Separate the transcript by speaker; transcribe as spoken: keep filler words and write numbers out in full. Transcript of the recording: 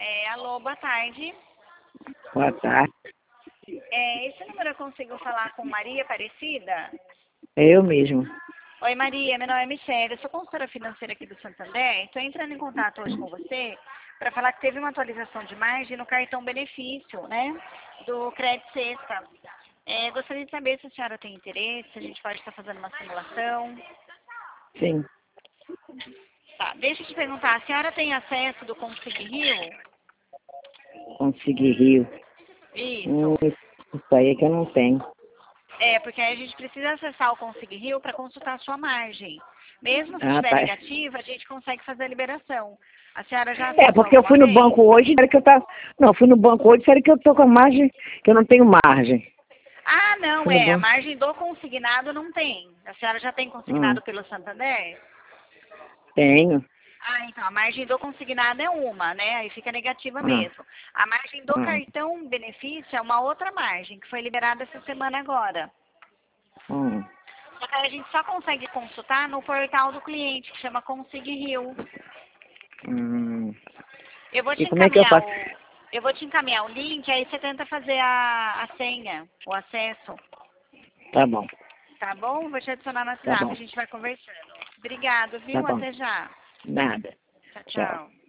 Speaker 1: É, alô, boa tarde.
Speaker 2: Boa tarde.
Speaker 1: É, esse número eu consigo falar com Maria Aparecida?
Speaker 2: É eu mesmo.
Speaker 1: Oi, Maria, meu nome é Michelle, eu sou consultora financeira aqui do Santander. Estou entrando em contato hoje com você para falar que teve uma atualização de margem no cartão benefício, né, do Crédito Sexta. É, gostaria de saber se a senhora tem interesse, se a gente pode estar fazendo uma simulação.
Speaker 2: Sim.
Speaker 1: Tá, deixa eu te perguntar, a senhora tem acesso do Consig Rio?
Speaker 2: Consegui Rio. Hum,
Speaker 1: Isso.
Speaker 2: isso aí é que eu não tenho.
Speaker 1: É, porque aí a gente precisa acessar o Consig Rio para consultar a sua margem. Mesmo se
Speaker 2: Ah,
Speaker 1: estiver
Speaker 2: tá.
Speaker 1: negativa, a gente consegue fazer a liberação. A senhora já
Speaker 2: É,
Speaker 1: acessou
Speaker 2: porque eu
Speaker 1: alguma
Speaker 2: fui no
Speaker 1: vez?
Speaker 2: banco hoje, disseram que eu tava. Não, fui no banco hoje, disseram que eu tô com a margem, que eu não tenho margem.
Speaker 1: Ah, não,
Speaker 2: Fui no
Speaker 1: é. A
Speaker 2: banco.
Speaker 1: margem do consignado não tem. A senhora já tem
Speaker 2: Hum,
Speaker 1: consignado pelo Santander?
Speaker 2: tenho.
Speaker 1: Ah, então, a margem do consignado é uma, né? Aí fica negativa
Speaker 2: Hum,
Speaker 1: mesmo. A margem do
Speaker 2: hum,
Speaker 1: cartão benefício é uma outra margem, que foi liberada essa semana agora.
Speaker 2: hum,
Speaker 1: Só que aí a gente só consegue consultar no portal do cliente, que chama Consig Rio.
Speaker 2: hum.
Speaker 1: Eu vou
Speaker 2: E
Speaker 1: te
Speaker 2: como é que eu
Speaker 1: encaminhar
Speaker 2: faço?
Speaker 1: o, eu vou te encaminhar o link, aí você tenta fazer a, a senha, o acesso,
Speaker 2: Tá bom,
Speaker 1: tá bom? Vou te adicionar no
Speaker 2: tá
Speaker 1: WhatsApp, a
Speaker 2: bom,
Speaker 1: gente vai conversando. Obrigado,
Speaker 2: tá
Speaker 1: viu?
Speaker 2: bom.
Speaker 1: Até já.
Speaker 2: Nada.
Speaker 1: Tchau,
Speaker 2: Tchau.
Speaker 1: tchau.